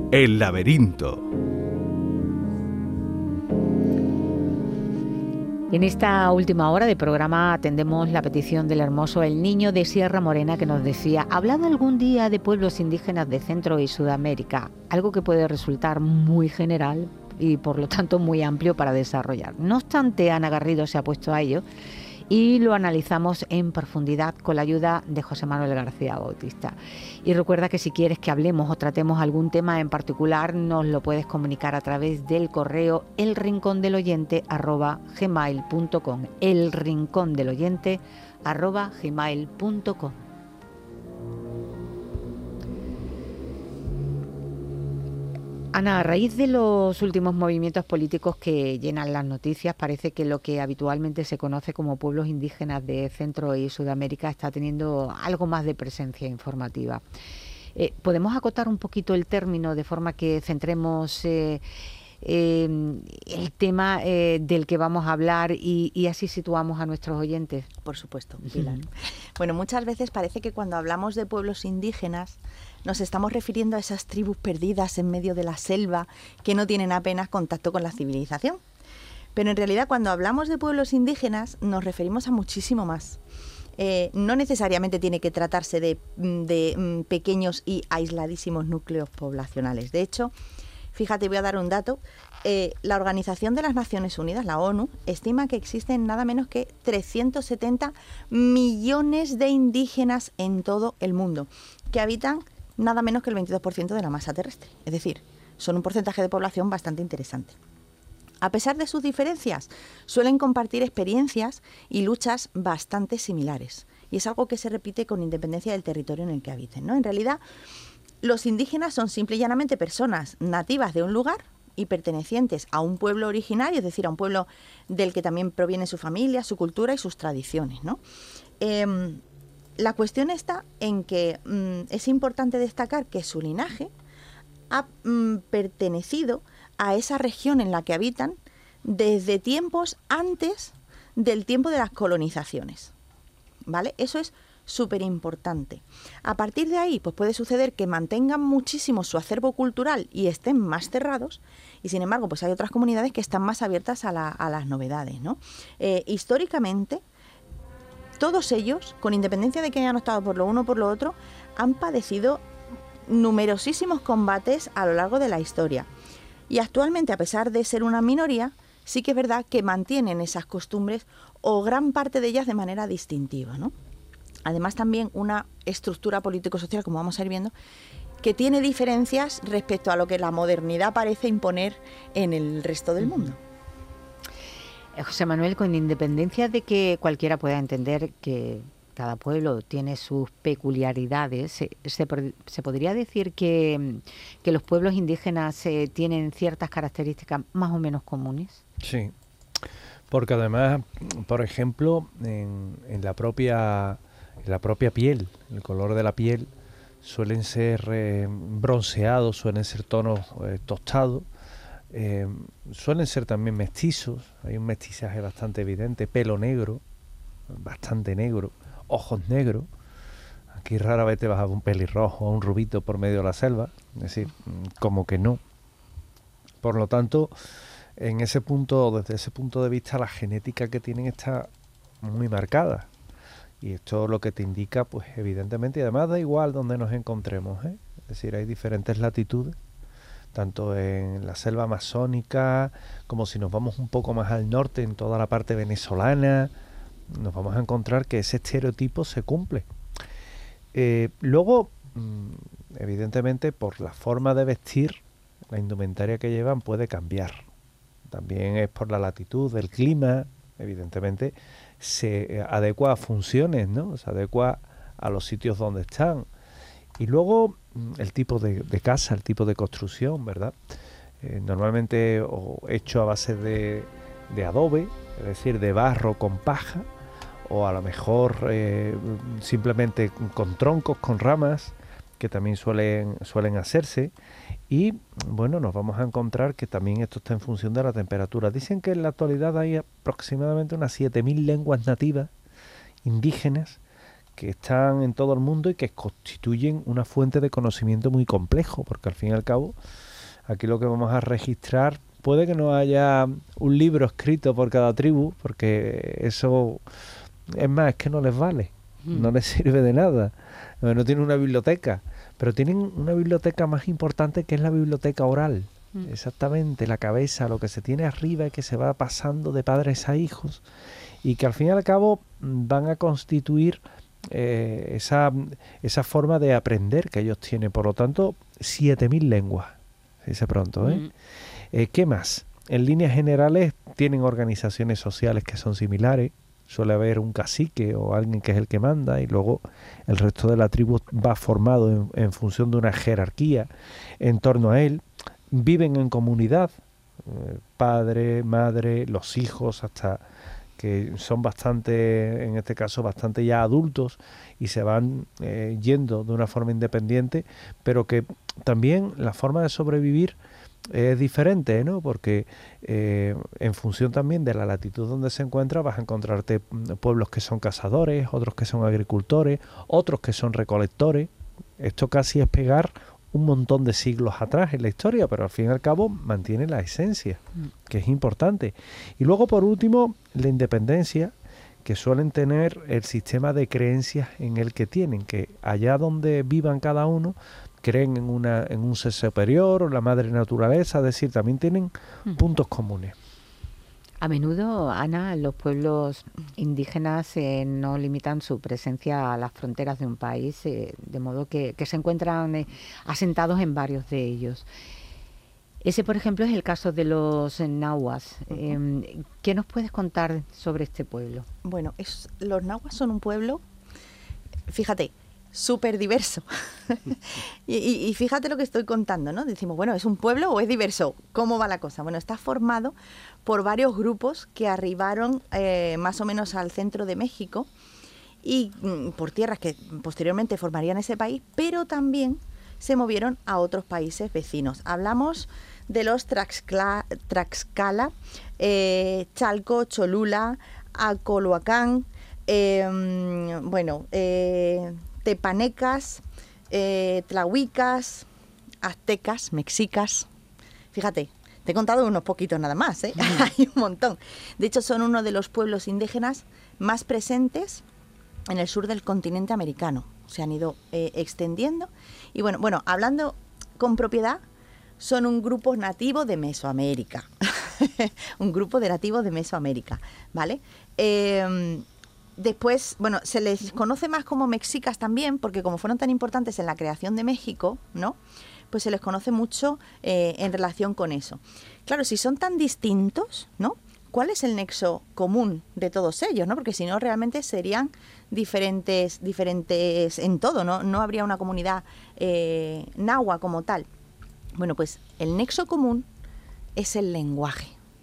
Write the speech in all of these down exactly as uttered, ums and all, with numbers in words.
El laberinto. En esta última hora de programa atendemos la petición del hermoso El Niño de Sierra Morena, que nos decía: ¿hablado algún día de pueblos indígenas de Centro y Sudamérica? Algo que puede resultar muy general y por lo tanto muy amplio para desarrollar. No obstante, Ana Garrido se ha puesto a ello y lo analizamos en profundidad con la ayuda de José Manuel García Bautista. Y recuerda que si quieres que hablemos o tratemos algún tema en particular, nos lo puedes comunicar a través del correo elrincondeloyente arroba gmail punto com, elrincondeloyente arroba gmail punto com. Ana, a raíz de los últimos movimientos políticos que llenan las noticias, parece que lo que habitualmente se conoce como pueblos indígenas de Centro y Sudamérica está teniendo algo más de presencia informativa. Eh, ¿Podemos acotar un poquito el término de forma que centremos eh, eh, el tema eh, del que vamos a hablar y, y así situamos a nuestros oyentes? Por supuesto, Pilar. Bueno, muchas veces parece que cuando hablamos de pueblos indígenas nos estamos refiriendo a esas tribus perdidas en medio de la selva que no tienen apenas contacto con la civilización. Pero en realidad, cuando hablamos de pueblos indígenas nos referimos a muchísimo más. Eh, no necesariamente tiene que tratarse de, de mm, pequeños y aisladísimos núcleos poblacionales. De hecho, fíjate, voy a dar un dato. Eh, la Organización de las Naciones Unidas, la ONU, estima que existen nada menos que trescientos setenta millones de indígenas en todo el mundo, que habitan nada menos que el veintidós por ciento de la masa terrestre. Es decir, son un porcentaje de población bastante interesante. A pesar de sus diferencias, suelen compartir experiencias y luchas bastante similares. Y es algo que se repite con independencia del territorio en el que habiten, ¿no? En realidad, los indígenas son simple y llanamente personas nativas de un lugar y pertenecientes a un pueblo originario, es decir, a un pueblo del que también proviene su familia, su cultura y sus tradiciones, ¿no? Eh, La cuestión está en que mmm, es importante destacar que su linaje ha mmm, pertenecido a esa región en la que habitan desde tiempos antes del tiempo de las colonizaciones, ¿vale? Eso es súper importante. A partir de ahí, pues puede suceder que mantengan muchísimo su acervo cultural y estén más cerrados, y sin embargo, pues hay otras comunidades que están más abiertas a, la, a las novedades, ¿no? Eh, históricamente, todos ellos, con independencia de que hayan optado por lo uno o por lo otro, han padecido numerosísimos combates a lo largo de la historia. Y actualmente, a pesar de ser una minoría, sí que es verdad que mantienen esas costumbres o gran parte de ellas de manera distintiva, ¿no? Además, también una estructura político-social, como vamos a ir viendo, que tiene diferencias respecto a lo que la modernidad parece imponer en el resto del mundo. José Manuel, con independencia de que cualquiera pueda entender que cada pueblo tiene sus peculiaridades, ¿se, se, se podría decir que, que los pueblos indígenas eh, tienen ciertas características más o menos comunes? Sí, porque además, por ejemplo, en, en, la, propia, en la propia piel, el color de la piel suelen ser eh, bronceados, suelen ser tonos eh, tostados. Eh, suelen ser también mestizos, hay un mestizaje bastante evidente, pelo negro, bastante negro, ojos negros. Aquí rara vez te vas a ver un pelirrojo o un rubito por medio de la selva, es decir, como que no. Por lo tanto, en ese punto, desde ese punto de vista, la genética que tienen está muy marcada. Y esto lo que te indica, pues evidentemente, y además da igual donde nos encontremos, ¿eh? Es decir, hay diferentes latitudes, tanto en la selva amazónica, como si nos vamos un poco más al norte, en toda la parte venezolana, nos vamos a encontrar que ese estereotipo se cumple. Eh, luego, evidentemente, por la forma de vestir, la indumentaria que llevan puede cambiar. También es por la latitud, el clima, evidentemente, se adecua a funciones, ¿no? Se adecua a los sitios donde están. Y luego el tipo de, de casa, el tipo de construcción, ¿verdad? Eh, normalmente o hecho a base de, de adobe, es decir, de barro con paja, o a lo mejor eh, simplemente con troncos, con ramas, que también suelen, suelen hacerse. Y bueno, nos vamos a encontrar que también esto está en función de la temperatura. Dicen que en la actualidad hay aproximadamente unas siete mil lenguas nativas indígenas que están en todo el mundo y que constituyen una fuente de conocimiento muy complejo, porque al fin y al cabo aquí lo que vamos a registrar, puede que no haya un libro escrito por cada tribu, porque eso, es más, es que no les vale, mm. no les sirve de nada, no tienen una biblioteca, pero tienen una biblioteca más importante que es la biblioteca oral. Mm. Exactamente, la cabeza, lo que se tiene arriba y que se va pasando de padres a hijos, y que al fin y al cabo van a constituir eh, esa, esa forma de aprender que ellos tienen. Por lo tanto, siete mil lenguas, se dice pronto, ¿eh? Mm. Eh, ¿Qué más? En líneas generales tienen organizaciones sociales que son similares. Suele haber un cacique o alguien que es el que manda, y luego el resto de la tribu va formado en, en función de una jerarquía en torno a él. Viven en comunidad, eh, padre, madre, los hijos, hasta que son bastante, en este caso, bastante ya adultos y se van eh, yendo de una forma independiente, pero que también la forma de sobrevivir es diferente, ¿no? Porque eh, en función también de la latitud donde se encuentra vas a encontrarte pueblos que son cazadores, otros que son agricultores, otros que son recolectores. Esto casi es pegar un montón de siglos atrás en la historia, pero al fin y al cabo mantiene la esencia, que es importante. Y luego, por último, la independencia, que suelen tener el sistema de creencias en el que tienen, que allá donde vivan cada uno, creen en una en un ser superior o la madre naturaleza, es decir, también tienen mm. puntos comunes. A menudo, Ana, los pueblos indígenas eh, no limitan su presencia a las fronteras de un país, eh, de modo que, que se encuentran eh, asentados en varios de ellos. Ese, por ejemplo, es el caso de los nahuas. Uh-huh. Eh, ¿Qué nos puedes contar sobre este pueblo? Bueno, es, los nahuas son un pueblo, fíjate, súper diverso. y, y, y fíjate lo que estoy contando, ¿no? Decimos, bueno, ¿es un pueblo o es diverso? ¿Cómo va la cosa? Bueno, está formado por varios grupos que arribaron eh, más o menos al centro de México y mm, por tierras que posteriormente formarían ese país, pero también se movieron a otros países vecinos. Hablamos de los Tlaxcala, Tlaxcala eh, Chalco, Cholula, Acoloacán, eh, bueno, eh, tepanecas, eh, tlahuicas, aztecas, mexicas. Fíjate, te he contado unos poquitos nada más, ¿eh? Mm. Hay un montón. De hecho, son uno de los pueblos indígenas más presentes en el sur del continente americano. Se han ido eh, extendiendo. Y bueno, bueno, hablando con propiedad, son un grupo nativo de Mesoamérica. Un grupo de nativos de Mesoamérica, ¿vale? Eh, Después, bueno, se les conoce más como mexicas también, porque como fueron tan importantes en la creación de México, ¿no? Pues se les conoce mucho eh, en relación con eso. Claro, si son tan distintos, ¿no? ¿Cuál es el nexo común de todos ellos, ¿no? Porque si no, realmente serían diferentes, diferentes en todo, ¿no? No habría una comunidad eh, nahua como tal. Bueno, pues el nexo común es el lenguaje.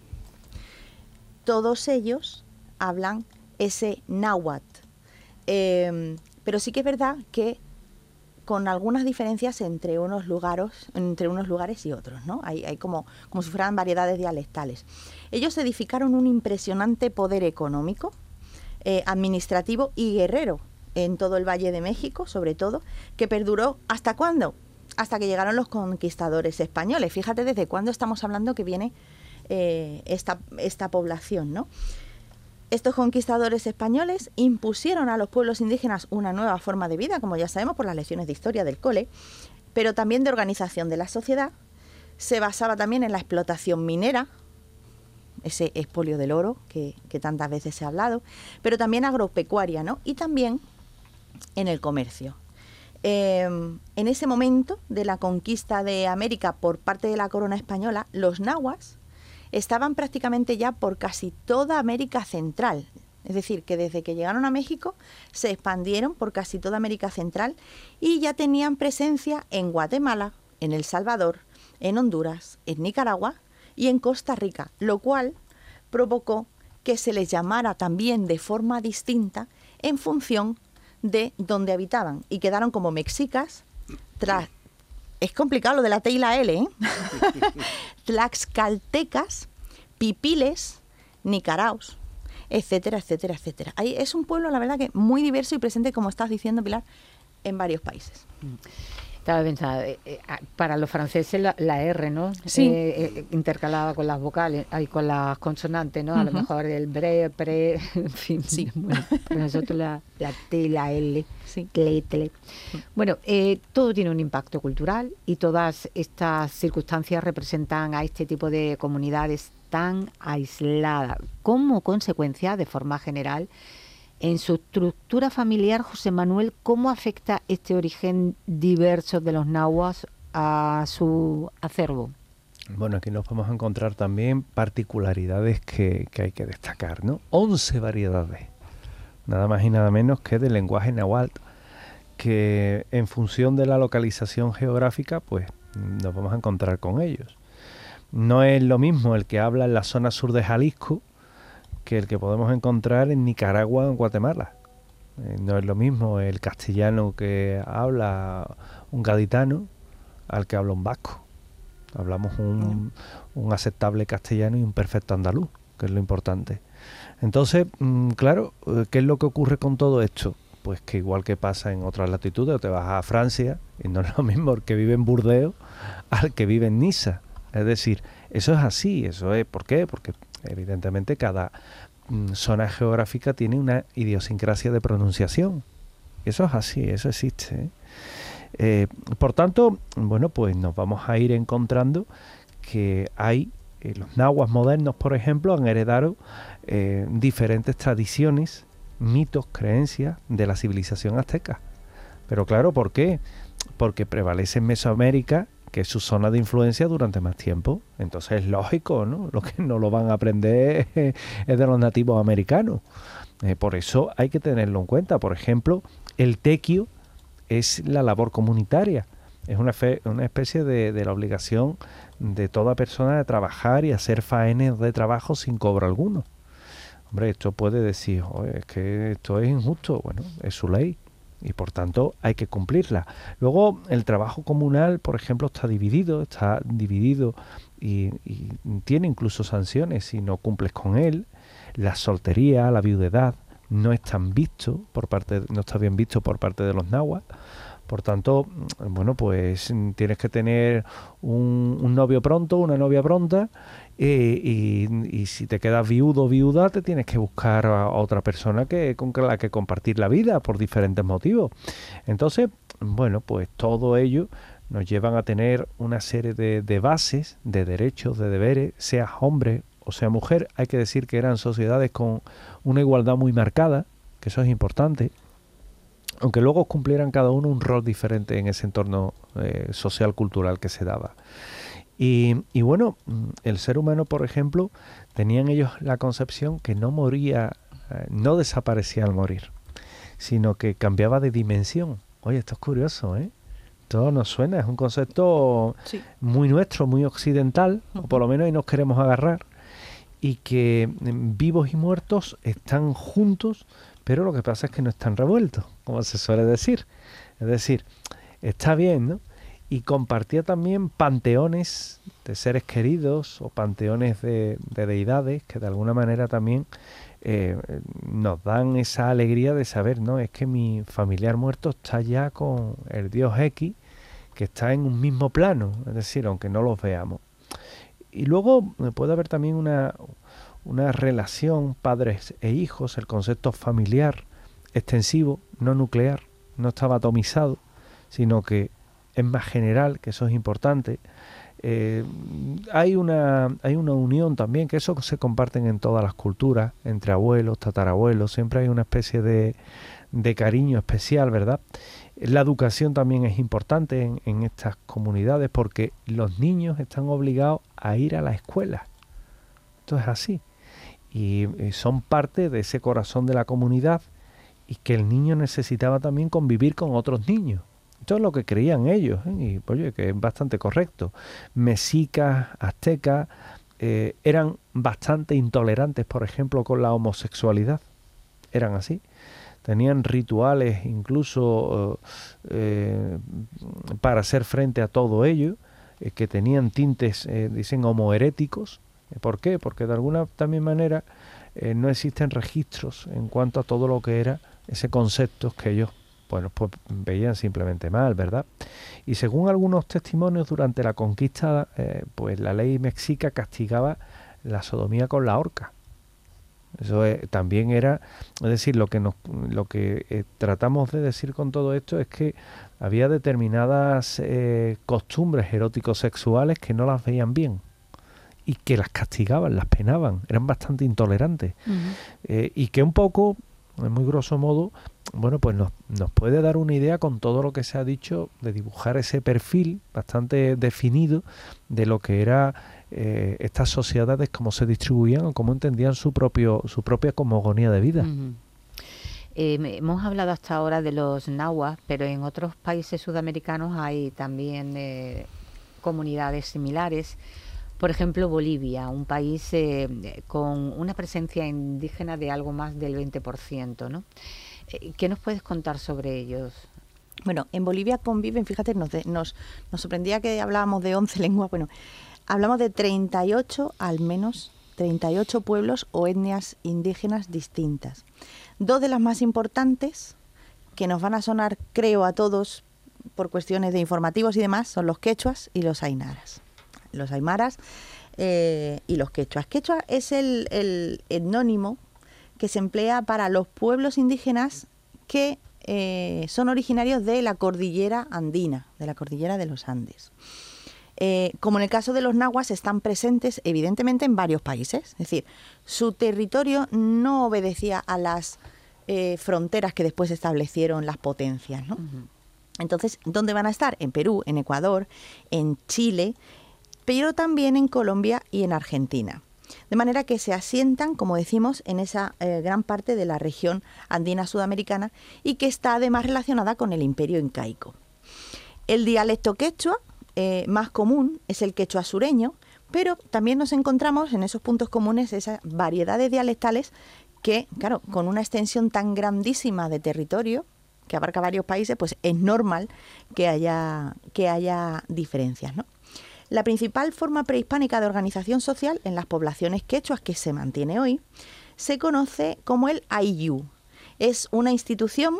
Todos ellos hablan ese náhuatl. Eh, pero sí que es verdad que con algunas diferencias entre unos lugares, entre unos lugares y otros, ¿no? Hay, hay como, como si fueran variedades dialectales. Ellos edificaron un impresionante poder económico, eh, administrativo y guerrero en todo el Valle de México, sobre todo, que perduró ¿hasta cuándo? Hasta que llegaron los conquistadores españoles. Fíjate desde cuándo estamos hablando que viene eh, esta, esta población, ¿no? Estos conquistadores españoles impusieron a los pueblos indígenas una nueva forma de vida, como ya sabemos por las lecciones de historia del cole, pero también de organización de la sociedad. Se basaba también en la explotación minera, ese expolio del oro que, que tantas veces se ha hablado, pero también agropecuaria, ¿no? Y también en el comercio. Eh, en ese momento de la conquista de América por parte de la corona española, los nahuas estaban prácticamente ya por casi toda América Central. Es decir, que desde que llegaron a México se expandieron por casi toda América Central y ya tenían presencia en Guatemala, en El Salvador, en Honduras, en Nicaragua y en Costa Rica, lo cual provocó que se les llamara también de forma distinta en función de donde habitaban y quedaron como mexicas tras... Es complicado lo de la T y la L, ¿eh? Tlaxcaltecas, pipiles, nicaraos. etcétera, etcétera, etcétera. Ahí es un pueblo, la verdad, que muy diverso y presente, como estás diciendo, Pilar, en varios países. Estaba pensando, eh, eh, para los franceses la, la R, ¿no? Sí. Eh, eh, intercalada con las vocales y con las consonantes, ¿no? A Uh-huh. lo mejor el bre, pre, en fin. Sí. Bueno, para nosotros la, la T, la L, Sí. tle, tle. Bueno, eh, todo tiene un impacto cultural y todas estas circunstancias representan a este tipo de comunidades tan aisladas. Como consecuencia, de forma general, en su estructura familiar, José Manuel, ¿cómo afecta este origen diverso de los nahuas a su acervo? Bueno, aquí nos vamos a encontrar también particularidades que, que hay que destacar, ¿no? once variedades, nada más y nada menos que del lenguaje náhuatl, que en función de la localización geográfica, pues nos vamos a encontrar con ellos. No es lo mismo el que habla en la zona sur de Jalisco que el que podemos encontrar en Nicaragua o en Guatemala. Eh, no es lo mismo el castellano que habla un gaditano al que habla un vasco. Hablamos un, un aceptable castellano y un perfecto andaluz, que es lo importante. Entonces, mmm, claro, ¿qué es lo que ocurre con todo esto? Pues que igual que pasa en otras latitudes, te vas a Francia y no es lo mismo el que vive en Burdeos al que vive en Niza. Es decir, eso es así, eso es, ¿por qué? Porque evidentemente cada mm, zona geográfica tiene una idiosincrasia de pronunciación. Eso es así, eso existe, ¿eh? Eh, por tanto, bueno, pues nos vamos a ir encontrando que hay, eh, los nahuas modernos, por ejemplo, han heredado eh, diferentes tradiciones, mitos, creencias de la civilización azteca. Pero claro, ¿por qué? Porque prevalece en Mesoamérica, que es su zona de influencia durante más tiempo. Entonces es lógico, ¿no? Lo que no lo van a aprender es de los nativos americanos. Eh, por eso hay que tenerlo en cuenta. Por ejemplo, el tequio es la labor comunitaria. Es una, fe, una especie de, de la obligación de toda persona de trabajar y hacer faenes de trabajo sin cobro alguno. Hombre, esto puede decir, oye, es que esto es injusto. Bueno, es su ley y por tanto hay que cumplirla. Luego, el trabajo comunal, por ejemplo, está dividido, está dividido y, y tiene incluso sanciones si no cumples con él. La soltería, la viudedad, no están visto por parte, no está bien visto por parte de los nahuas. Por tanto, bueno, pues tienes que tener un, un novio pronto, una novia pronta, eh, y, y si te quedas viudo o viuda, te tienes que buscar a otra persona que con la que compartir la vida por diferentes motivos. Entonces, bueno, pues todo ello nos llevan a tener una serie de, de bases, de derechos, de deberes, seas hombre o sea mujer. Hay que decir que eran sociedades con una igualdad muy marcada, que eso es importante, aunque luego cumplieran cada uno un rol diferente en ese entorno eh, social, cultural que se daba. Y, y bueno, el ser humano, por ejemplo, tenían ellos la concepción que no moría, eh, no desaparecía al morir, sino que cambiaba de dimensión. Oye, esto es curioso, ¿eh? Todo nos suena, es un concepto sí. muy nuestro, muy occidental, uh-huh. o por lo menos ahí nos queremos agarrar, y que vivos y muertos están juntos, pero lo que pasa es que no están revueltos, como se suele decir. Es decir, está bien, ¿no? Y compartía también panteones de seres queridos o panteones de, de deidades que de alguna manera también eh, nos dan esa alegría de saber, ¿no? Es que mi familiar muerto está ya con el Dios X, que está en un mismo plano, es decir, aunque no los veamos. Y luego puede haber también una, una relación padres e hijos, el concepto familiar extensivo, no nuclear, no estaba atomizado, sino que es más general, que eso es importante. Eh, hay una hay una unión también, que eso se comparten en todas las culturas, entre abuelos, tatarabuelos, siempre hay una especie de, de cariño especial, ¿verdad? La educación también es importante en, en estas comunidades porque los niños están obligados a ir a la escuela. Esto es así. Y, y son parte de ese corazón de la comunidad y que el niño necesitaba también convivir con otros niños. Esto es lo que creían ellos, ¿eh? Y oye, que es bastante correcto. Mexicas, aztecas, eh, eran bastante intolerantes, por ejemplo, con la homosexualidad. Eran así. Tenían rituales incluso eh, para hacer frente a todo ello, eh, que tenían tintes, eh, dicen, homoheréticos. ¿Por qué? Porque de alguna también manera eh, no existen registros en cuanto a todo lo que era ese concepto que ellos, bueno, pues veían simplemente mal, ¿verdad? Y según algunos testimonios, durante la conquista, eh, pues la ley mexica castigaba la sodomía con la horca. Eso es, también era, es decir, lo que nos, lo que eh, tratamos de decir con todo esto es que había determinadas eh, costumbres eróticos sexuales que no las veían bien y que las castigaban, las penaban, eran bastante intolerantes. Uh-huh. eh, y que un poco, en muy grosso modo, bueno, pues nos, nos puede dar una idea con todo lo que se ha dicho de dibujar ese perfil bastante definido de lo que era eh, estas sociedades, cómo se distribuían o cómo entendían su propio su propia cosmogonía de vida. Uh-huh. Eh, hemos hablado hasta ahora de los nahuas, pero en otros países sudamericanos hay también eh, comunidades similares. Por ejemplo, Bolivia, un país eh, con una presencia indígena de algo más del veinte por ciento, ¿no? Eh, ¿Qué nos puedes contar sobre ellos? Bueno, en Bolivia conviven, fíjate, nos, de, nos, nos sorprendía que hablábamos de once lenguas, bueno, hablamos de treinta y ocho, al menos treinta y ocho pueblos o etnias indígenas distintas. Dos de las más importantes, que nos van a sonar, creo, a todos por cuestiones de informativos y demás, son los quechuas y los aymaras. Los aymaras eh, y los quechuas. Quechua es el, el etnónimo que se emplea para los pueblos indígenas que eh, son originarios de la cordillera andina, de la cordillera de los Andes. Eh, como en el caso de los nahuas, están presentes evidentemente en varios países. Es decir, su territorio no obedecía a las eh, fronteras que después establecieron las potencias, ¿no? Uh-huh. Entonces, ¿dónde van a estar? En Perú, en Ecuador, en Chile, pero también en Colombia y en Argentina. De manera que se asientan, como decimos, en esa eh, gran parte de la región andina sudamericana y que está además relacionada con el imperio incaico. El dialecto quechua eh, más común es el quechua sureño, pero también nos encontramos en esos puntos comunes esas variedades dialectales que, claro, con una extensión tan grandísima de territorio, que abarca varios países, pues es normal que haya, que haya diferencias, ¿no? La principal forma prehispánica de organización social en las poblaciones quechuas que se mantiene hoy se conoce como el ayllu. Es una institución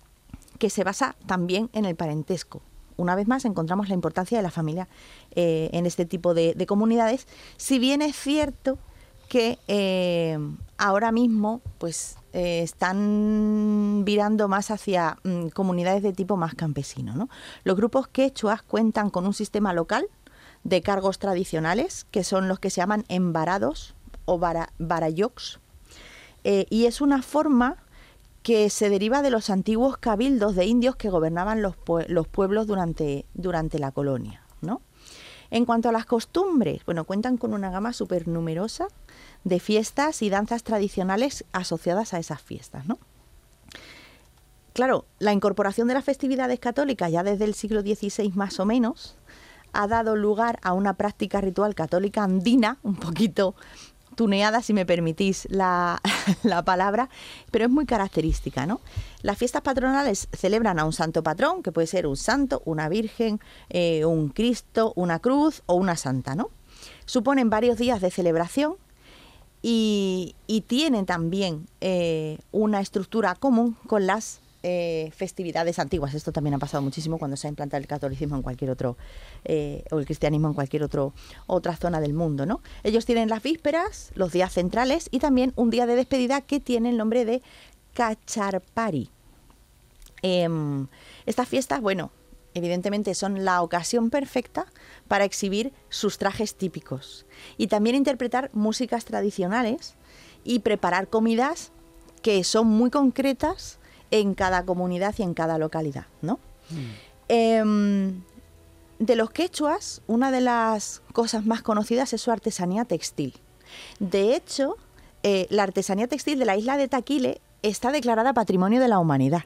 que se basa también en el parentesco. Una vez más encontramos la importancia de la familia eh, en este tipo de, de comunidades, si bien es cierto que eh, ahora mismo pues eh, están virando más hacia mm, comunidades de tipo más campesino, ¿no? Los grupos quechuas cuentan con un sistema local de cargos tradicionales, que son los que se llaman embarados o bara, barayocs, eh, y es una forma que se deriva de los antiguos cabildos de indios que gobernaban los, pue los pueblos durante, durante la colonia, ¿no? En cuanto a las costumbres, bueno, cuentan con una gama súper numerosa de fiestas y danzas tradicionales asociadas a esas fiestas, ¿no? Claro, la incorporación de las festividades católicas ya desde el siglo dieciséis más o menos ha dado lugar a una práctica ritual católica andina, un poquito tuneada, si me permitís la, la palabra, pero es muy característica, ¿no? Las fiestas patronales celebran a un santo patrón, que puede ser un santo, una virgen, eh, un Cristo, una cruz o una santa, ¿no? Suponen varios días de celebración y, y tienen también eh, una estructura común con las Eh, festividades antiguas. Esto también ha pasado muchísimo cuando se ha implantado el catolicismo en cualquier otro, eh, o el cristianismo en cualquier otro, otra zona del mundo, ¿no? Ellos tienen las vísperas, los días centrales y también un día de despedida que tiene el nombre de Cacharpari. Eh, estas fiestas, bueno, evidentemente son la ocasión perfecta para exhibir sus trajes típicos y también interpretar músicas tradicionales y preparar comidas que son muy concretas en cada comunidad y en cada localidad, ¿no? Mm. Eh, de los quechuas, una de las cosas más conocidas es su artesanía textil. De hecho, eh, la artesanía textil de la isla de Taquile está declarada Patrimonio de la Humanidad.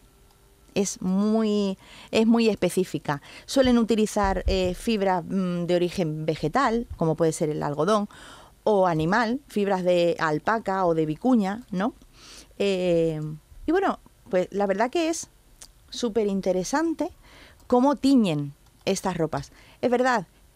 Es muy, es muy específica. Suelen utilizar eh, fibras mm, de origen vegetal, como puede ser el algodón, o animal, fibras de alpaca o de vicuña, ¿no? Eh, y bueno, pues la verdad que es súper interesante cómo tiñen estas ropas. Es verdad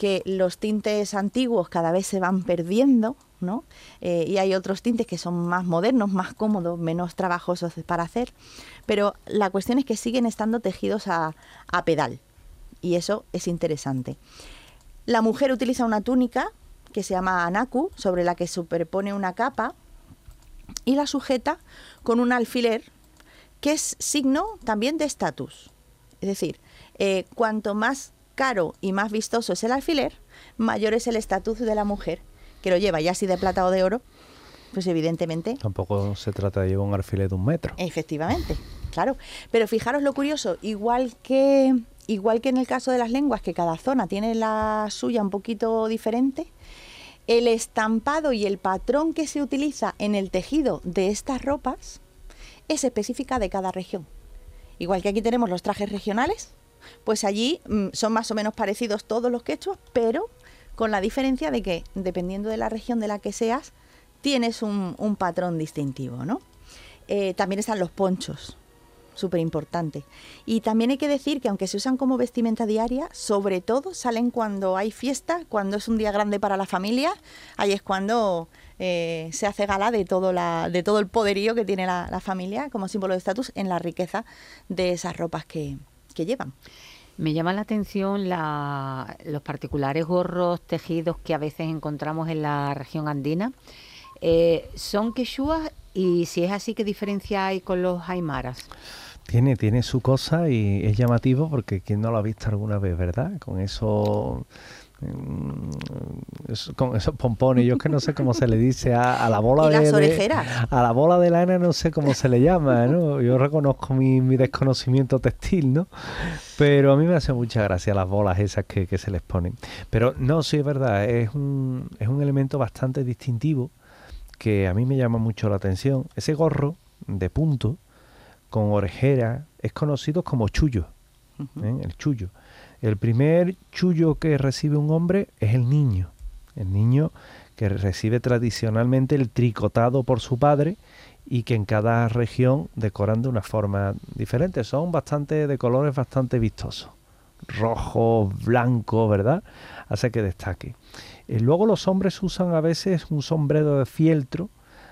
que los tintes antiguos cada vez se van perdiendo, ¿no? Eh, y hay otros tintes que son más modernos, más cómodos, menos trabajosos para hacer, pero la cuestión es que siguen estando tejidos a, a pedal, y eso es interesante. La mujer utiliza una túnica que se llama anaku, sobre la que superpone una capa y la sujeta con un alfiler, que es signo también de estatus. Es decir, eh, cuanto más caro y más vistoso es el alfiler, mayor es el estatus de la mujer que lo lleva, ya si de plata o de oro, pues evidentemente... Tampoco se trata de llevar un alfiler de un metro. Efectivamente, claro. Pero fijaros lo curioso, igual que, igual que en el caso de las lenguas, que cada zona tiene la suya un poquito diferente, el estampado y el patrón que se utiliza en el tejido de estas ropas es específica de cada región. Igual que aquí tenemos los trajes regionales, pues allí mmm, son más o menos parecidos todos los quechuas, pero con la diferencia de que, dependiendo de la región de la que seas, tienes un, un patrón distintivo, ¿no? Eh, también están los ponchos, súper importante. Y también hay que decir que aunque se usan como vestimenta diaria, sobre todo salen cuando hay fiesta, cuando es un día grande para la familia, ahí es cuando eh, se hace gala de todo, la, de todo el poderío que tiene la, la familia como símbolo de estatus en la riqueza de esas ropas que, que llevan. Me llama la atención la, los particulares gorros tejidos que a veces encontramos en la región andina. Eh, ¿Son quechuas? Y si es así, ¿qué diferencia hay con los aymaras? Tiene, tiene su cosa y es llamativo porque quien no lo ha visto alguna vez, ¿verdad? Con eso... con esos pompones, yo es que no sé cómo se le dice a, a la bola ¿Y de, las orejeras? de a la bola de lana, no sé cómo se le llama, ¿no? Yo reconozco mi, mi desconocimiento textil, ¿no? Pero a mí me hace mucha gracia las bolas esas que, que se les ponen. Pero no, sí es verdad, es un, es un elemento bastante distintivo que a mí me llama mucho la atención. Ese gorro de punto con orejera es conocido como chullo, ¿eh? El chullo. El primer chullo que recibe un hombre es el niño. El niño que recibe tradicionalmente el tricotado por su padre y que en cada región decoran de una forma diferente. Son bastante de colores bastante vistosos. Rojo, blanco, ¿verdad? Hace que destaque. Eh, luego los hombres usan a veces un sombrero de fieltro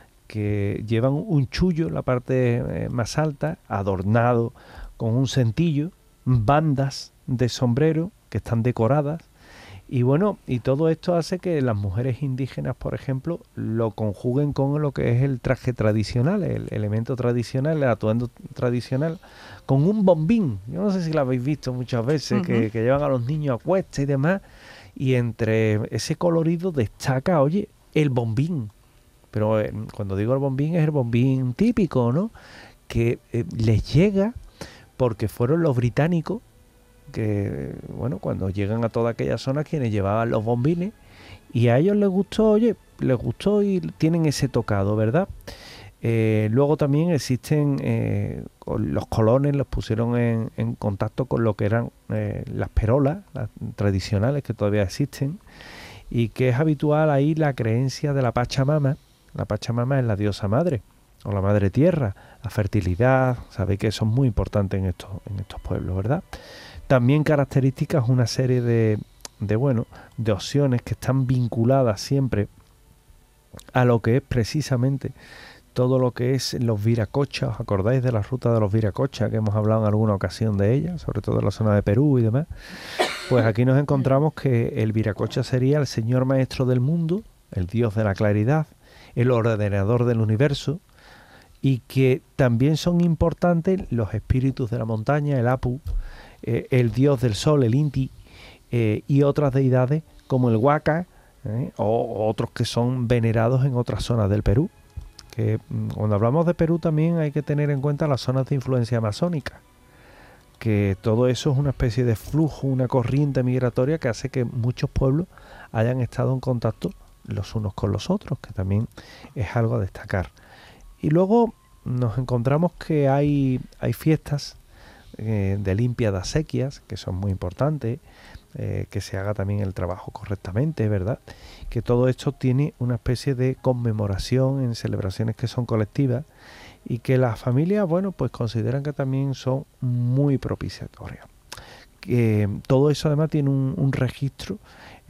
que llevan un chullo en la parte eh, más alta, adornado con un cintillo, bandas de sombrero que están decoradas y bueno, y todo esto hace que las mujeres indígenas, por ejemplo, lo conjuguen con lo que es el traje tradicional, el elemento tradicional, el atuendo tradicional, con un bombín. Yo no sé si lo habéis visto muchas veces, uh-huh. que, que llevan a los niños a cuestas y demás, y entre ese colorido destaca, oye, el bombín. Pero eh, cuando digo el bombín es el bombín típico, ¿no? Que eh, les llega porque fueron los británicos que, bueno, cuando llegan a toda aquella zona, quienes llevaban los bombines, y a ellos les gustó, oye, les gustó y tienen ese tocado, ¿verdad? Eh, luego también existen, eh, los colones los pusieron en, en contacto con lo que eran eh, las perolas, las tradicionales que todavía existen, y que es habitual ahí la creencia de la Pachamama. La Pachamama es la diosa madre, o la madre tierra, la fertilidad, sabéis que eso es muy importante en estos, en estos pueblos, ¿verdad? También características, una serie de, de, bueno, de opciones que están vinculadas siempre a lo que es precisamente todo lo que es los viracochas. ¿Os acordáis de la ruta de los viracochas que hemos hablado en alguna ocasión de ella, sobre todo en la zona de Perú y demás? Pues aquí nos encontramos que el viracocha sería el señor maestro del mundo, el dios de la claridad, el ordenador del universo, y que también son importantes los espíritus de la montaña, el Apu, eh, el dios del sol, el Inti, eh, y otras deidades como el Huaca, eh, o otros que son venerados en otras zonas del Perú. Que cuando hablamos de Perú también hay que tener en cuenta las zonas de influencia amazónica, que todo eso es una especie de flujo, una corriente migratoria que hace que muchos pueblos hayan estado en contacto los unos con los otros, que también es algo a destacar. Y luego nos encontramos que hay, hay fiestas eh, de limpia de acequias, que son muy importantes, eh, que se haga también el trabajo correctamente, ¿verdad? Que todo esto tiene una especie de conmemoración en celebraciones que son colectivas y que las familias, bueno, pues consideran que también son muy propiciatorias. Que todo eso además tiene un, un registro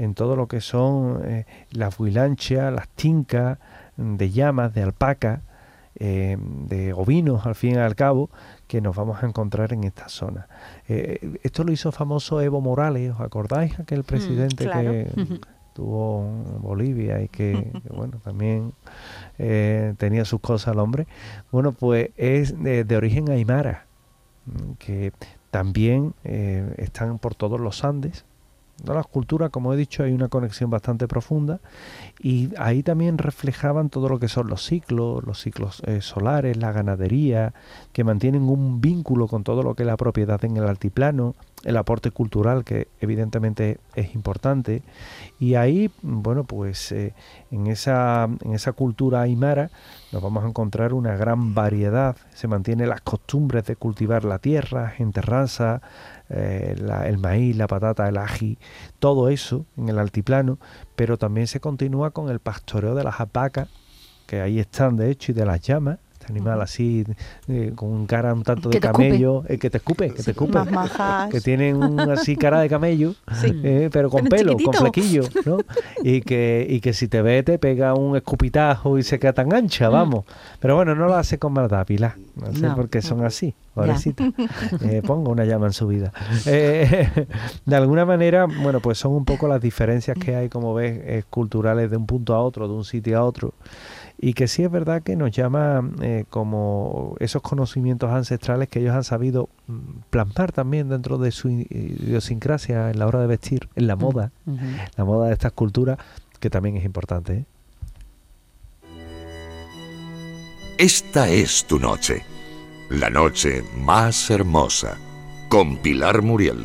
en todo lo que son eh, las huilanchas, las tincas de llamas, de alpaca, eh, de ovinos al fin y al cabo, que nos vamos a encontrar en esta zona. Eh, esto lo hizo famoso Evo Morales, ¿os acordáis? Aquel presidente mm, claro. que tuvo en Bolivia y que, que bueno, también eh, tenía sus cosas al hombre. Bueno, pues es de, de origen aymara, que también eh, están por todos los Andes. De las culturas, como he dicho, hay una conexión bastante profunda y ahí también reflejaban todo lo que son los ciclos, los ciclos eh, solares, la ganadería, que mantienen un vínculo con todo lo que es la propiedad en el altiplano, el aporte cultural que evidentemente es importante, y ahí, bueno, pues eh, en esa en esa cultura aymara nos vamos a encontrar una gran variedad. Se mantienen las costumbres de cultivar la tierra en terraza, eh, la, el maíz, la patata, el ají, todo eso en el altiplano, pero también se continúa con el pastoreo de las alpacas, que ahí están de hecho, y de las llamas. Este animal así, eh, con cara un tanto de camello, eh, que te escupe, que te escupe, que tienen un, así cara de camello, sí. eh, pero con pero pelo, chiquitito. Con flequillo, ¿no? Y que, y que si te ve te pega un escupitajo y se queda tan ancha, vamos. Pero bueno, no lo hace con maldad, Pilar, no sé no. por qué son así, pobrecita. Eh, pongo una llama en su vida. Eh, de alguna manera, bueno, pues son un poco las diferencias que hay, como ves, eh, culturales de un punto a otro, de un sitio a otro. Y que sí es verdad que nos llama eh, como esos conocimientos ancestrales que ellos han sabido plasmar también dentro de su idiosincrasia en la hora de vestir, en la moda, uh-huh. la moda de estas culturas, que también es importante, ¿eh? Esta es tu noche, la noche más hermosa, con Pilar Muriel.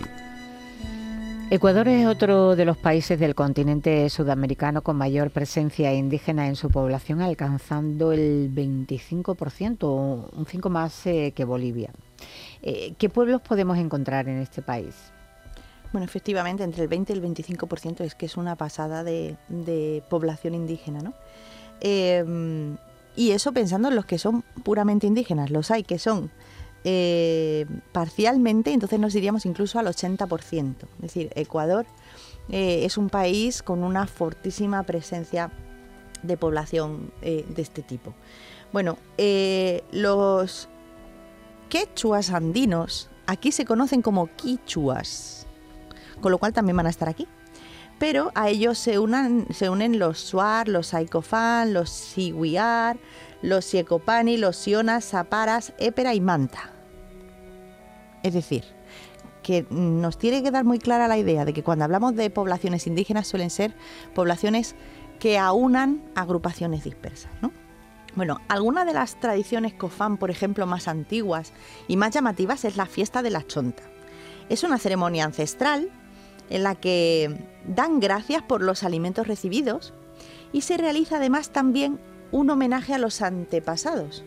Ecuador es otro de los países del continente sudamericano con mayor presencia indígena en su población, alcanzando el veinticinco por ciento, un cinco por ciento más eh, que Bolivia. Eh, ¿Qué pueblos podemos encontrar en este país? Bueno, efectivamente, entre el veinte y el veinticinco por ciento es que es una pasada de, de población indígena, ¿no? Eh, y eso pensando en los que son puramente indígenas. Los hay que son Eh, parcialmente, entonces nos iríamos incluso al ochenta por ciento. Es decir, Ecuador eh, es un país con una fortísima presencia de población eh, de este tipo. Bueno, eh, los quechuas andinos aquí se conocen como quichuas, con lo cual también van a estar aquí. Pero a ellos se, unan, se unen los Shuar, los Saicofán, los Siguiar, los Siecopani, los Sionas, Zaparas, Épera y Manta. Es decir, que nos tiene que dar muy clara la idea de que cuando hablamos de poblaciones indígenas suelen ser poblaciones que aunan agrupaciones dispersas, ¿no? Bueno, algunas de las tradiciones cofán, por ejemplo, más antiguas y más llamativas es la fiesta de la chonta. Es una ceremonia ancestral en la que dan gracias por los alimentos recibidos y se realiza además también un homenaje a los antepasados.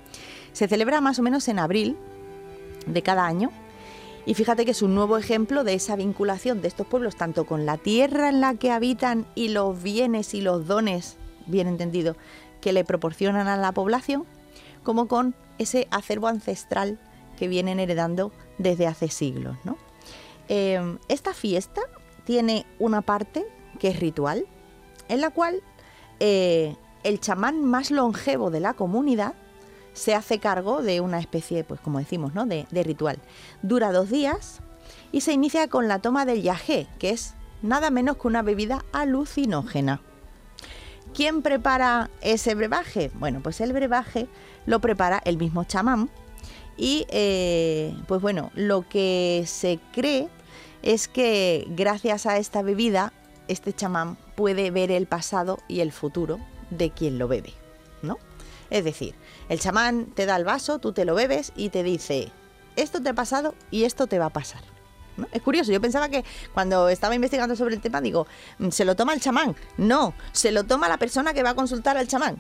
Se celebra más o menos en abril de cada año y fíjate que es un nuevo ejemplo de esa vinculación de estos pueblos tanto con la tierra en la que habitan y los bienes y los dones, bien entendido, que le proporcionan a la población, como con ese acervo ancestral que vienen heredando desde hace siglos, ¿no? Eh, esta fiesta tiene una parte que es ritual, en la cual eh, el chamán más longevo de la comunidad se hace cargo de una especie, pues como decimos, ¿no? de, de ritual. Dura dos días y se inicia con la toma del yagé, que es nada menos que una bebida alucinógena. ¿Quién prepara ese brebaje? Bueno, pues el brebaje lo prepara el mismo chamán y, eh, pues bueno, lo que se cree es que gracias a esta bebida, este chamán puede ver el pasado y el futuro de quien lo bebe, ¿no? Es decir, el chamán te da el vaso, tú te lo bebes y te dice, esto te ha pasado y esto te va a pasar, ¿no? Es curioso, yo pensaba que cuando estaba investigando sobre el tema, digo, ¿se lo toma el chamán? No, se lo toma la persona que va a consultar al chamán.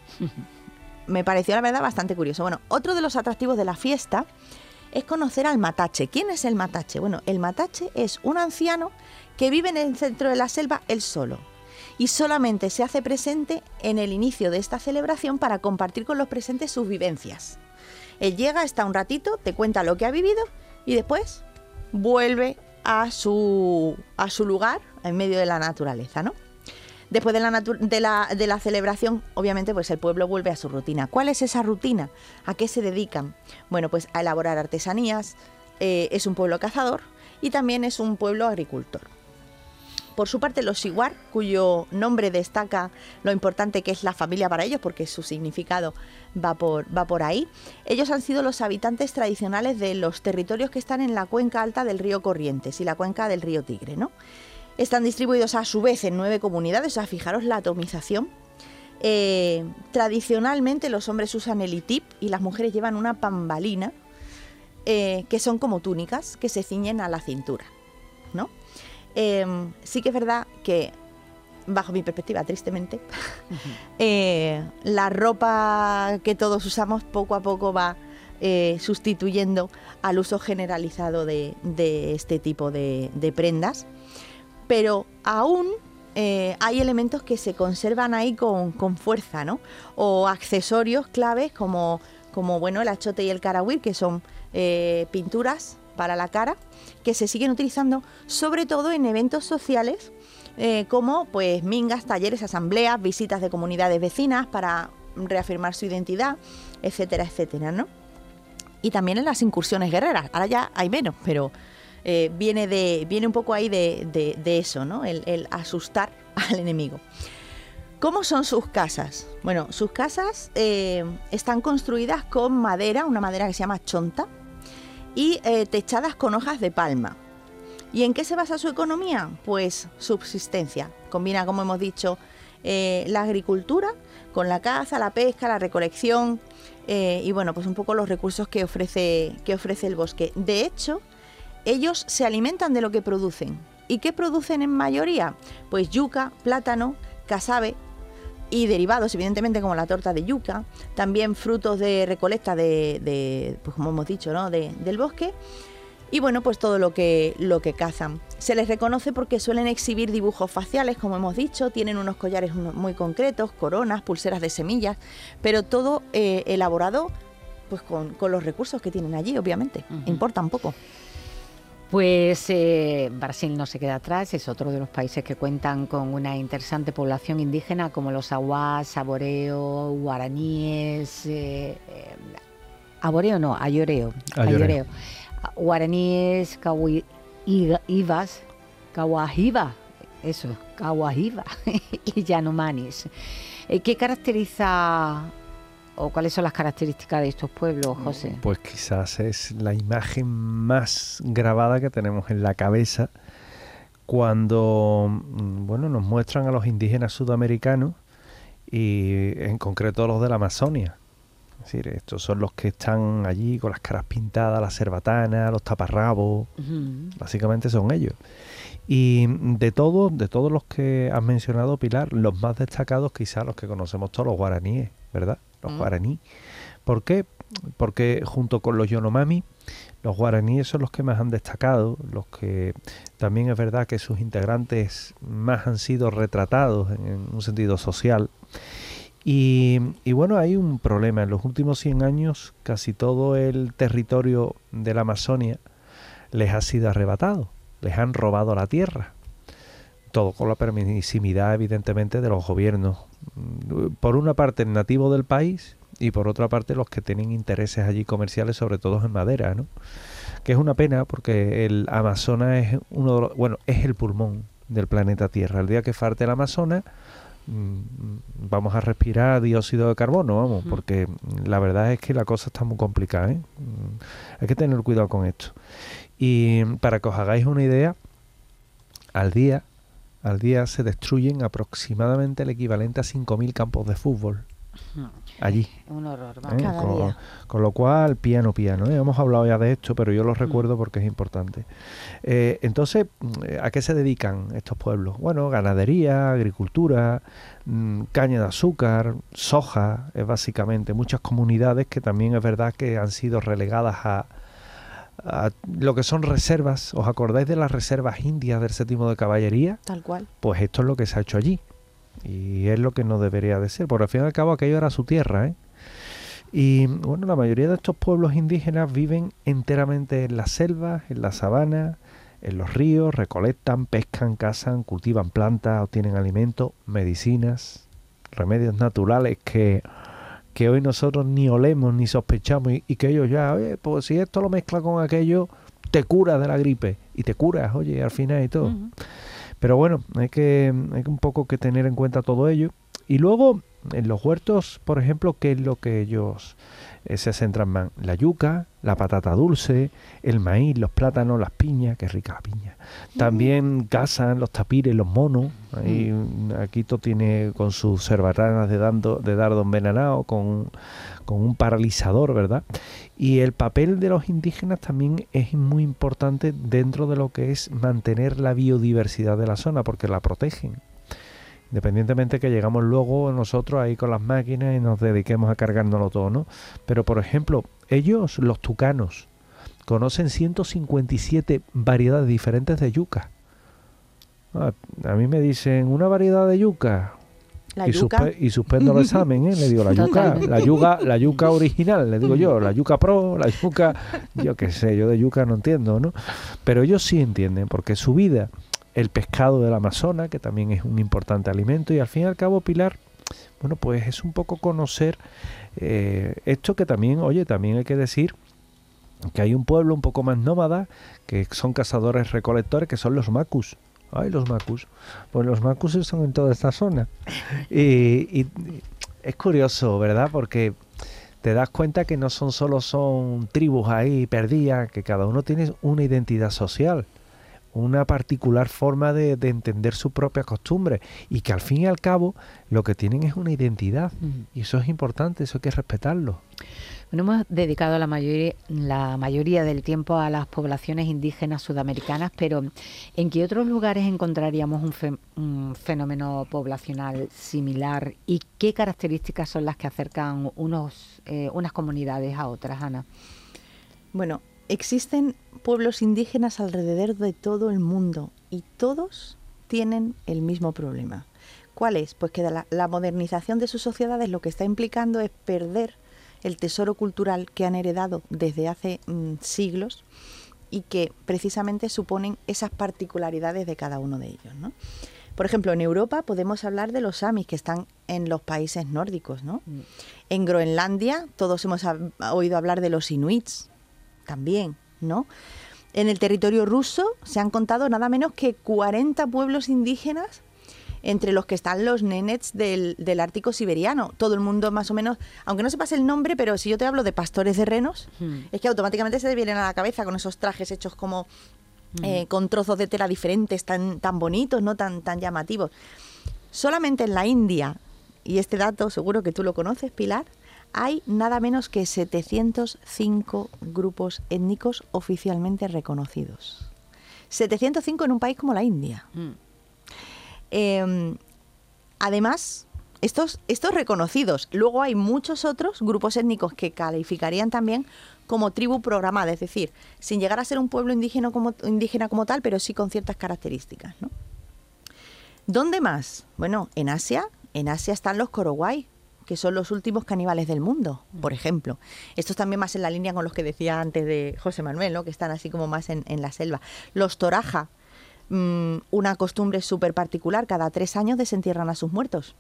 Me pareció, la verdad, bastante curioso. Bueno, otro de los atractivos de la fiesta es conocer al matache. ¿Quién es el matache? Bueno, el matache es un anciano que vive en el centro de la selva él solo y solamente se hace presente en el inicio de esta celebración para compartir con los presentes sus vivencias. Él llega, está un ratito, te cuenta lo que ha vivido y después vuelve a su, a su lugar, en medio de la naturaleza, ¿no? Después de la, natu- de, la, de la celebración, obviamente, pues el pueblo vuelve a su rutina. ¿Cuál es esa rutina? ¿A qué se dedican? Bueno, pues a elaborar artesanías, eh, es un pueblo cazador y también es un pueblo agricultor. Por su parte, los Siwar, cuyo nombre destaca lo importante que es la familia para ellos, porque su significado va por, va por ahí, ellos han sido los habitantes tradicionales de los territorios que están en la cuenca alta del río Corrientes y la cuenca del río Tigre, ¿no? Están distribuidos a su vez en nueve comunidades, o sea, fijaros la atomización. Eh, tradicionalmente los hombres usan el itip y las mujeres llevan una pambalina, eh, que son como túnicas que se ciñen a la cintura, ¿no? Eh, sí que es verdad que, bajo mi perspectiva, tristemente, eh, la ropa que todos usamos poco a poco va eh, sustituyendo al uso generalizado de, de este tipo de, de prendas, pero aún eh, hay elementos que se conservan ahí con, con fuerza, ¿no? O accesorios claves como, como bueno, el achote y el karahuir, que son eh, pinturas para la cara, que se siguen utilizando sobre todo en eventos sociales, eh, como pues mingas, talleres, asambleas, visitas de comunidades vecinas para reafirmar su identidad, etcétera, etcétera, ¿no? Y también en las incursiones guerreras. Ahora ya hay menos, pero eh, viene de viene un poco ahí de, de, de eso, ¿no? El, el asustar al enemigo. ¿Cómo son sus casas? Bueno, sus casas eh, están construidas con madera, una madera que se llama chonta, y eh, techadas con hojas de palma. ¿Y en qué se basa su economía? Pues subsistencia. Combina, como hemos dicho, eh, la agricultura con la caza, la pesca, la recolección eh, y bueno, pues un poco los recursos que ofrece, que ofrece el bosque. De hecho, ellos se alimentan de lo que producen. ¿Y qué producen en mayoría? Pues yuca, plátano, casabe y derivados, evidentemente, como la torta de yuca, también frutos de recolecta de, de pues como hemos dicho, ¿no? de, del bosque, y bueno, pues todo lo que, lo que cazan. Se les reconoce porque suelen exhibir dibujos faciales, como hemos dicho, tienen unos collares muy concretos, coronas, pulseras de semillas, pero todo eh, elaborado pues con, con los recursos que tienen allí, obviamente, uh-huh. Importa un poco. Pues eh, Brasil no se queda atrás, es otro de los países que cuentan con una interesante población indígena como los aguás, saboreo, guaraníes, eh, eh, aboreo no, ayoreo, ayoreo, ayoreo. guaraníes, cahuivas, cahuajiva, eso, cahuajiva y yanomanis. ¿Qué caracteriza o cuáles son las características de estos pueblos, José? Pues quizás es la imagen más grabada que tenemos en la cabeza cuando, bueno, nos muestran a los indígenas sudamericanos y en concreto los de la Amazonia. Es decir, estos son los que están allí con las caras pintadas, la cerbatana, los taparrabos, uh-huh. Básicamente son ellos. Y de todos, de todos los que has mencionado, Pilar, los más destacados quizás los que conocemos todos, los guaraníes, ¿verdad? Los uh-huh. guaraní. ¿Por qué? Porque junto con los Yanomami, los guaraníes son los que más han destacado, los que también es verdad que sus integrantes más han sido retratados en, en un sentido social. Y, y bueno, hay un problema. En los últimos cien años casi todo el territorio de la Amazonia les ha sido arrebatado, les han robado la tierra. Todo con la permisividad, evidentemente, de los gobiernos. Por una parte el nativo del país y por otra parte los que tienen intereses allí comerciales, sobre todo en madera, ¿no? Que es una pena porque el Amazonas es uno de los, bueno, es el pulmón del planeta Tierra. El día que falte el Amazonas vamos a respirar dióxido de carbono, vamos, porque la verdad es que la cosa está muy complicada, ¿eh? Hay que tener cuidado con esto. Y para que os hagáis una idea, al día, al día se destruyen aproximadamente el equivalente a cinco mil campos de fútbol allí. Un horror, ¿eh? Cada con, día. Con lo cual, piano, piano. ¿eh? Hemos hablado ya de esto, pero yo lo recuerdo porque es importante. Eh, entonces, ¿a qué se dedican estos pueblos? Bueno, ganadería, agricultura, mmm, caña de azúcar, soja, es básicamente. Muchas comunidades que también es verdad que han sido relegadas a, a lo que son reservas. ¿Os acordáis de las reservas indias del séptimo de caballería? Tal cual. Pues esto es lo que se ha hecho allí. Y es lo que no debería de ser, porque al fin y al cabo aquello era su tierra, ¿eh? Y bueno, la mayoría de estos pueblos indígenas viven enteramente en las selvas, en la sabana, en los ríos, recolectan, pescan, cazan, cultivan plantas, obtienen alimentos, medicinas, remedios naturales que, que hoy nosotros ni olemos ni sospechamos y, y que ellos ya, oye, pues si esto lo mezcla con aquello, te curas de la gripe y te curas, oye, al final y todo. Uh-huh. Pero bueno, hay que, hay que un poco que tener en cuenta todo ello. Y luego, en los huertos, por ejemplo, ¿qué es lo que ellos eh, se centran más? La yuca, la patata dulce, el maíz, los plátanos, las piñas, qué rica la piña. También cazan los tapires, los monos. Ahí, aquí todo tiene con sus cerbatanas de, dando, de dardo envenenado, con, con un paralizador, ¿verdad? Y el papel de los indígenas también es muy importante dentro de lo que es mantener la biodiversidad de la zona, porque la protegen. Independientemente que llegamos luego nosotros ahí con las máquinas y nos dediquemos a cargárnoslo todo, ¿no? Pero, por ejemplo, ellos, los tucanos, conocen ciento cincuenta y siete variedades diferentes de yuca. Ah, a mí me dicen, ¿una variedad de yuca? La y, yuca. suspe- y suspendo el examen, ¿eh? Le digo, la yuca, la yuca, la yuca original, le digo yo, la yuca pro, la yuca, yo qué sé, yo de yuca no entiendo, ¿no? Pero ellos sí entienden, porque su vida, el pescado del Amazonas, que también es un importante alimento, y al fin y al cabo, Pilar, bueno, pues es un poco conocer eh, esto que también, oye, también hay que decir que hay un pueblo un poco más nómada, que son cazadores recolectores, que son los macus. Ay, los macus. Pues los macus son en toda esta zona. Y, y es curioso, ¿verdad? Porque te das cuenta que no son solo son tribus ahí perdidas, que cada uno tiene una identidad social, una particular forma de, de entender su propia costumbre, y que al fin y al cabo lo que tienen es una identidad. Uh-huh. Y eso es importante, eso hay que respetarlo. Bueno, hemos dedicado la mayoría, la mayoría del tiempo a las poblaciones indígenas sudamericanas, pero ¿en qué otros lugares encontraríamos un, fe, un fenómeno poblacional similar y qué características son las que acercan unos, eh, unas comunidades a otras, Ana? Bueno, existen pueblos indígenas alrededor de todo el mundo y todos tienen el mismo problema. ¿Cuál es? Pues que la, la modernización de sus sociedades lo que está implicando es perder el tesoro cultural que han heredado desde hace mmm, siglos y que precisamente suponen esas particularidades de cada uno de ellos, ¿no? Por ejemplo, en Europa podemos hablar de los samis que están en los países nórdicos, ¿no? Mm. En Groenlandia todos hemos a- oído hablar de los inuits también, ¿no? En el territorio ruso se han contado nada menos que cuarenta pueblos indígenas, entre los que están los nenets del, del Ártico siberiano. Todo el mundo más o menos, aunque no sepas el nombre, pero si yo te hablo de pastores de renos, hmm. es que automáticamente se te vienen a la cabeza con esos trajes hechos como hmm. eh, con trozos de tela diferentes, tan, tan bonitos, no tan, tan llamativos. Solamente en la India, y este dato seguro que tú lo conoces, Pilar, hay nada menos que setecientos cinco grupos étnicos oficialmente reconocidos. setecientos cinco en un país como la India. Hmm. Eh, además, estos, estos reconocidos, luego hay muchos otros grupos étnicos que calificarían también como tribu programada, es decir, sin llegar a ser un pueblo indígena como, indígena como tal, pero sí con ciertas características, ¿no? ¿Dónde más? Bueno, en Asia, en Asia están los Korowai, que son los últimos caníbales del mundo, por ejemplo. Estos también más en la línea con los que decía antes de José Manuel, ¿no? Que están así como más en, en la selva. Los Toraja, una costumbre súper particular, cada tres años desentierran a sus muertos.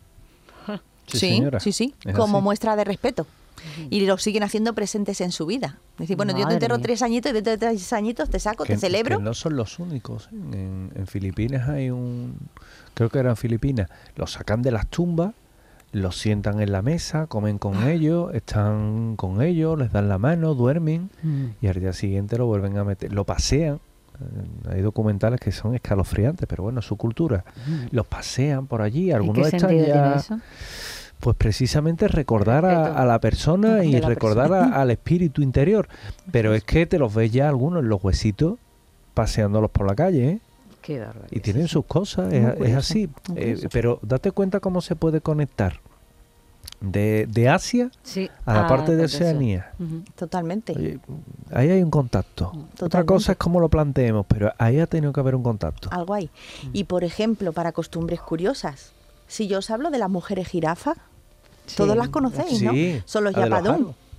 Sí, sí, señora. sí, sí, Es como así. muestra de respeto. Y lo siguen haciendo presentes en su vida. Es decir, bueno, Madre yo te entero mía. tres añitos y dentro de tres añitos te saco, Que, te celebro. que no son los únicos. En, en Filipinas hay un... Creo que eran Filipinas. Los sacan de las tumbas, los sientan en la mesa, comen con ellos, están con ellos, les dan la mano, duermen Mm. y al día siguiente lo vuelven a meter. Lo pasean. Hay documentales que son escalofriantes, pero bueno, su cultura. Los pasean por allí, ¿Y algunos qué están sentido tiene ya... eso? Pues precisamente recordar Respeto. a, a la persona De y la recordar persona. a- al espíritu interior. Pero es que te los ves ya algunos en los huesitos paseándolos por la calle, ¿eh? Qué barbaridad. Y tienen sus cosas, Muy es, es curioso, así. muy Eh, curioso. pero date cuenta cómo se puede conectar de, de Asia Sí, a la ah, parte de pues eso. Oceanía. Ujú. Totalmente. Oye, ahí hay un contacto. Otra Totalmente. cosa es cómo lo planteemos, pero ahí ha tenido que haber un contacto. Algo hay. Y por ejemplo, para costumbres curiosas, si yo os hablo de las mujeres jirafa, Sí, todos las conocéis, ¿no? Sí, Son los la de los yapadún. jaros.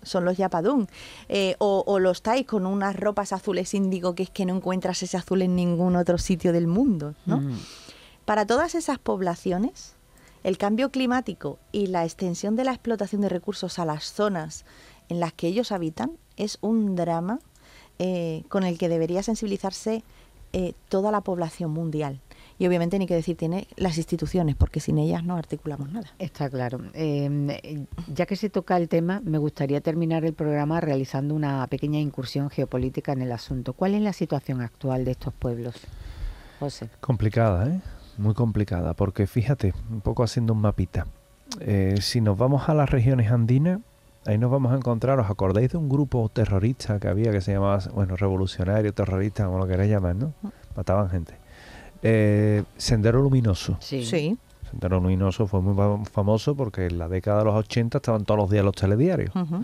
son los yapadún, eh, o, o los thais con unas ropas azules índigo que es que no encuentras ese azul en ningún otro sitio del mundo, ¿no? Mm. Para todas esas poblaciones, el cambio climático y la extensión de la explotación de recursos a las zonas en las que ellos habitan es un drama eh, con el que debería sensibilizarse eh, toda la población mundial. Y obviamente ni que decir tiene las instituciones, porque sin ellas no articulamos nada. Está claro. Eh, ya que se toca el tema, me gustaría terminar el programa realizando una pequeña incursión geopolítica en el asunto. ¿Cuál es la situación actual de estos pueblos, José? Complicada, ¿eh? Muy complicada, porque fíjate, un poco haciendo un mapita. Eh, si nos vamos a las regiones andinas, ahí nos vamos a encontrar, ¿os acordáis de un grupo terrorista que había que se llamaba, bueno, revolucionario, terrorista, como lo queráis llamar, ¿no? Mataban gente. Eh, Sendero Luminoso. Sí. sí. Sendero Luminoso fue muy famoso porque en la década de los ochenta estaban todos los días los telediarios. Uh-huh.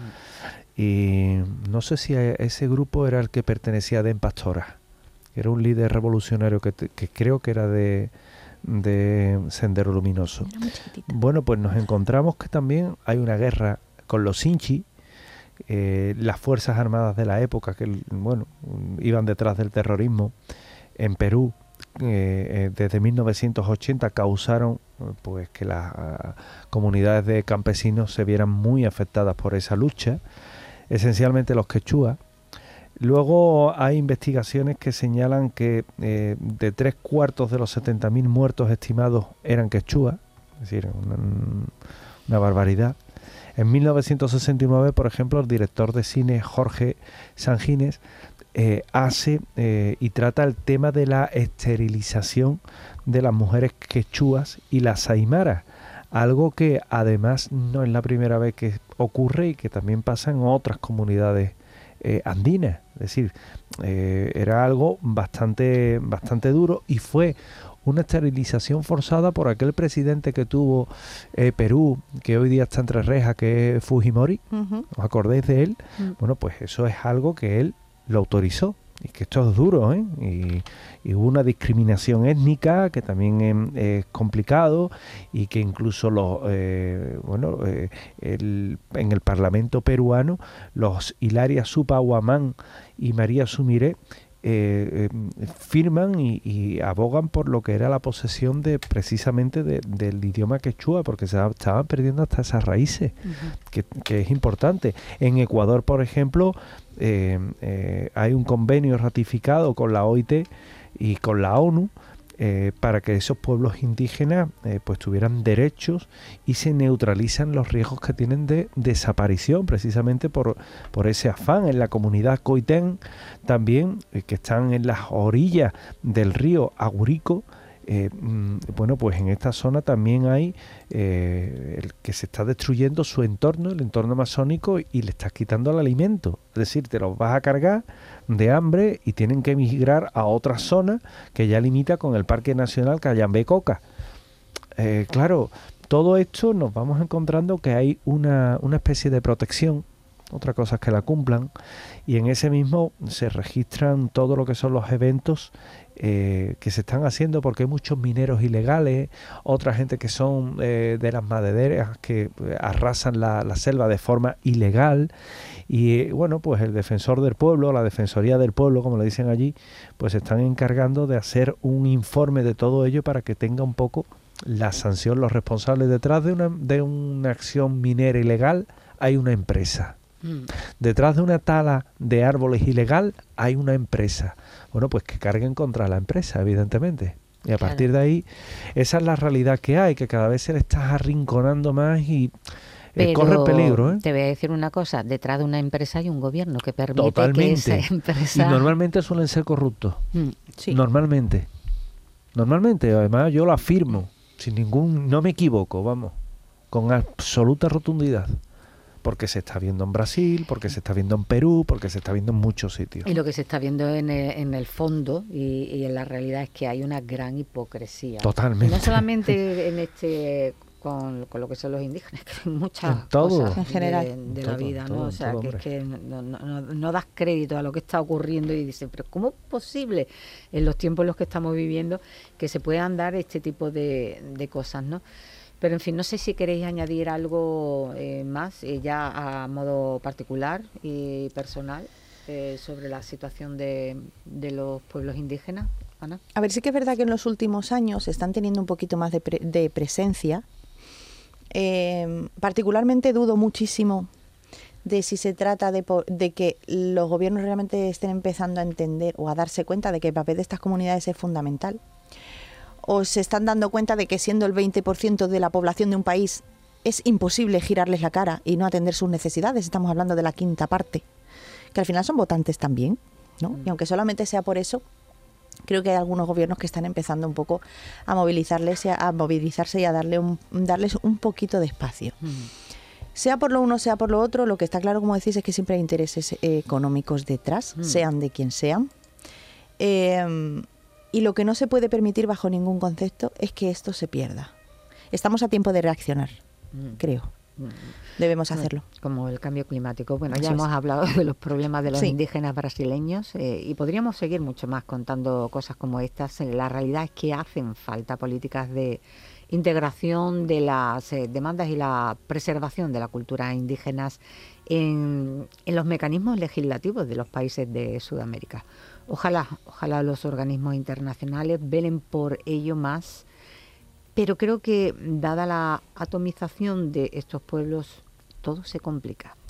Y no sé si ese grupo era el que pertenecía a Den Pastora, que era un líder revolucionario que, que creo que era de, de Sendero Luminoso. Bueno, pues nos encontramos que también hay una guerra con los Sinchi, eh, las fuerzas armadas de la época que, bueno, iban detrás del terrorismo en Perú. Eh, eh, desde mil novecientos ochenta causaron pues que las uh, comunidades de campesinos se vieran muy afectadas por esa lucha, esencialmente los quechuas. Luego hay investigaciones que señalan que eh, de tres cuartos de los setenta mil muertos estimados eran quechuas, es decir, una, una barbaridad. En mil novecientos sesenta y nueve, por ejemplo, el director de cine Jorge Sanguines Eh, hace eh, y trata el tema de la esterilización de las mujeres quechuas y las aymaras, algo que además no es la primera vez que ocurre y que también pasa en otras comunidades eh, andinas. Es decir, eh, era algo bastante, bastante duro y fue una esterilización forzada por aquel presidente que tuvo eh, Perú, que hoy día está entre rejas, que es Fujimori. Uh-huh. ¿Os acordáis de él? Uh-huh. Bueno, pues eso es algo que él lo autorizó, y que esto es duro, ¿eh? Y, y hubo una discriminación étnica que también es, es complicado, y que incluso los eh, bueno eh, el, en el Parlamento peruano los Hilaria Supahuamán y María Sumiré Eh, eh, firman y, y abogan por lo que era la posesión de precisamente de, del idioma quechua, porque se estaban perdiendo hasta esas raíces, uh-huh. que, que es importante. En Ecuador, por ejemplo, eh, eh, hay un convenio ratificado con la O I T y con la ONU eh, para que esos pueblos indígenas eh, pues tuvieran derechos, y se neutralizan los riesgos que tienen de desaparición, precisamente por, por ese afán. En la comunidad Coitén también, eh, que están en las orillas del río Agurico, eh, bueno, pues en esta zona también hay eh, el que se está destruyendo su entorno, el entorno amazónico, y le estás quitando el alimento. Es decir, te los vas a cargar de hambre y tienen que emigrar a otra zona que ya limita con el Parque Nacional Cayambe-Coca. Eh, claro, todo esto nos vamos encontrando que hay una, una especie de protección. Otra cosa es que la cumplan, y en ese mismo se registran todo lo que son los eventos eh, que se están haciendo, porque hay muchos mineros ilegales, otra gente que son eh, de las madereras que eh, arrasan la, la selva de forma ilegal, y eh, bueno, pues el defensor del pueblo, la defensoría del pueblo, como le dicen allí, pues se están encargando de hacer un informe de todo ello para que tenga un poco la sanción. Los responsables detrás de una, de una acción minera ilegal hay una empresa. Detrás de una tala de árboles ilegal hay una empresa. Bueno, pues que carguen contra la empresa, evidentemente. Y a partir claro. de ahí, esa es la realidad que hay, que cada vez se le está arrinconando más y eh, corre peligro. ¿eh? Te voy a decir una cosa, detrás de una empresa hay un gobierno que permite Totalmente. que esa empresa... Y normalmente suelen ser corruptos. Mm, sí. Normalmente. Normalmente, además yo lo afirmo, sin ningún... No me equivoco, vamos, con absoluta rotundidad. Porque se está viendo en Brasil, porque se está viendo en Perú, porque se está viendo en muchos sitios. Y lo que se está viendo en el, en el fondo y, y en la realidad es que hay una gran hipocresía. Totalmente. Y no solamente en este con, con lo que son los indígenas, que hay muchas en todo, cosas en general de, de todo, la vida, todo, ¿no? O sea, todo, que es hombre. que no, no, no, no das crédito a lo que está ocurriendo y dices, pero ¿cómo es posible en los tiempos en los que estamos viviendo que se puedan dar este tipo de, de cosas, ¿no? Pero en fin, no sé si queréis añadir algo eh, más, eh, ya a modo particular y personal, eh, sobre la situación de, de los pueblos indígenas, Ana. A ver, sí que es verdad que en los últimos años están teniendo un poquito más de, pre de presencia. Eh, particularmente dudo muchísimo de si se trata de, de que los gobiernos realmente estén empezando a entender o a darse cuenta de que el papel de estas comunidades es fundamental, o se están dando cuenta de que siendo el veinte por ciento de la población de un país es imposible girarles la cara y no atender sus necesidades. Estamos hablando de la quinta parte, que al final son votantes también, ¿no? Mm. Y aunque solamente sea por eso, creo que hay algunos gobiernos que están empezando un poco a movilizarles y a, a movilizarse y a darle un, darles un poquito de espacio. Mm. Sea por lo uno, sea por lo otro, lo que está claro, como decís, es que siempre hay intereses eh, económicos detrás, mm. sean de quien sean. Eh, y lo que no se puede permitir bajo ningún concepto es que esto se pierda. Estamos a tiempo de reaccionar, mm. creo. Mm. Debemos hacerlo. Como el cambio climático. Bueno, ya hemos hablado de los problemas de los sí. indígenas brasileños eh, y podríamos seguir mucho más contando cosas como estas. La realidad es que hacen falta políticas de integración de las eh, demandas y la preservación de la cultura indígenas en, en los mecanismos legislativos de los países de Sudamérica. Ojalá, ojalá los organismos internacionales velen por ello más, pero creo que dada la atomización de estos pueblos, todo se complica.